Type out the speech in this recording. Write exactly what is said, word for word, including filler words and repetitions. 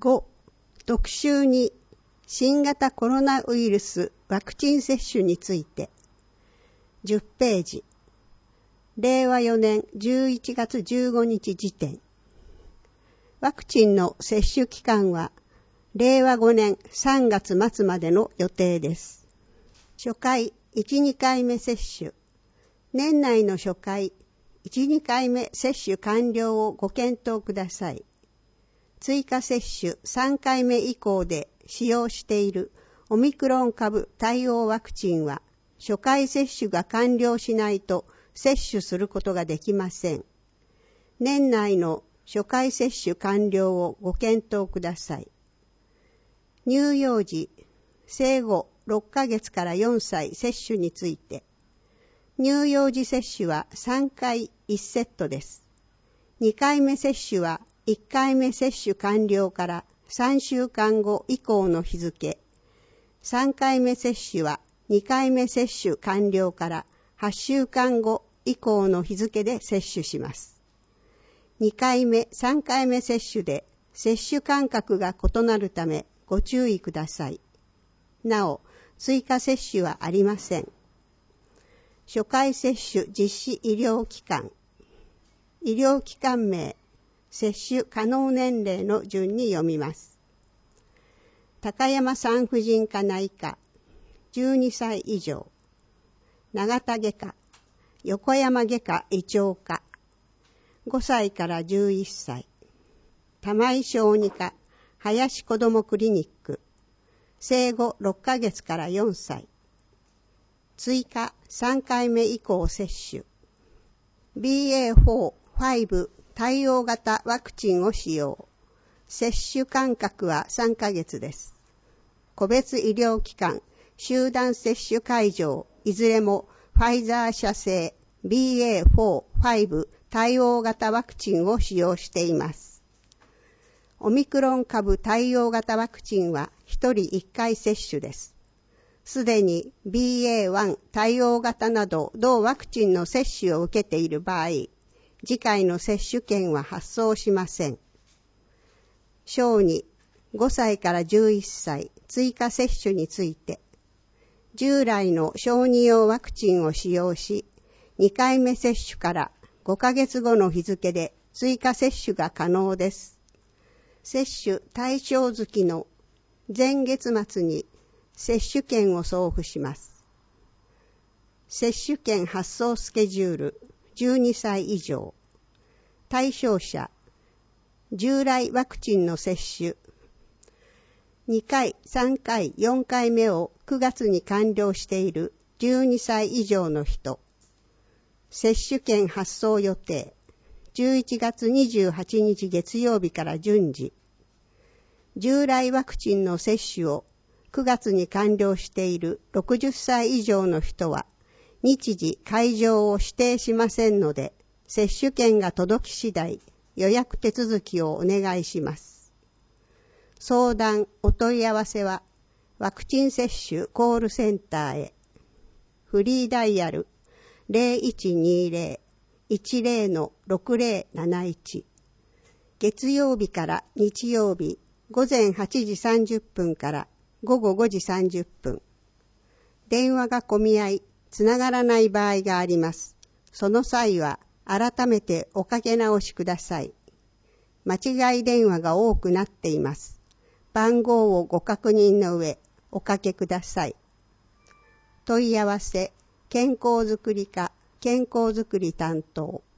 ご. 特集に新型コロナウイルスワクチン接種について。じゅっページ。れいわよねんじゅういちがつじゅうごにち時点。ワクチンの接種期間はれいわごねんさんがつまつまでの予定です。初回いち、にかいめ接種。年内の初回いち、にかいめ接種完了をご検討ください。追加接種さんかいめ以降で使用しているオミクロン株対応ワクチンは初回接種が完了しないと接種することができません。年内の初回接種完了をご検討ください。乳幼児、生後ろっかげつからよんさい接種について、乳幼児接種はさんかいいちセットです。にかいめ接種はいっかいめ接種完了からさんしゅうかんご以降の日付、さんかいめ接種はにかいめ接種完了からはっしゅうかんご以降の日付で接種します。にかいめ、さんかいめ接種で接種間隔が異なるためご注意ください。なお、追加接種はありません。初回接種実施医療機関。医療機関名、接種可能年齢の順に読みます。高山産婦人科内科、じゅうにさい以上。長田外科、横山外科胃腸科、ごさいからじゅういっさい。玉井小児科、林子どもクリニック、生後ろっかげつからよんさい。追加さんかいめ以降接種。ビーエーフォー、ファイブ 対応型ワクチンを使用。接種間隔はさんかげつです。個別医療機関、集団接種会場、いずれもファイザー社製 ビーエーフォー、ファイブ 対応型ワクチンを使用しています。オミクロン株対応型ワクチンはひとりいっかい接種です。すでに ビーエーワン 対応型など同ワクチンの接種を受けている場合、次回の接種券は発送しません。小児、ごさいからじゅういっさい追加接種について、従来の小児用ワクチンを使用し、にかいめ接種からごかげつごの日付で追加接種が可能です。接種対象月の前月末に接種券を送付します。接種券発送スケジュール、じゅうにさい以上。対象者、従来ワクチンの接種。にかい、さんかい、よんかいめをくがつに完了しているじゅうにさい以上の人。接種券発送予定。じゅういちがつにじゅうはちにち月曜日から順次。従来ワクチンの接種をくがつに完了しているろくじゅっさい以上の人は、日時会場を指定しませんので、接種券が届き次第、予約手続きをお願いします。相談、お問い合わせは、ワクチン接種コールセンターへ。フリーダイヤル ゼロいちにゼロ いちゼロ ろくゼロなないち。月曜日から日曜日、ごぜんはちじさんじゅっぷんからごごごじさんじゅっぷん。電話が混み合い、つながらない場合があります。その際は、改めておかけ直しください。間違い電話が多くなっています。番号をご確認の上、おかけください。問い合わせ、健康づくり課、健康づくり担当。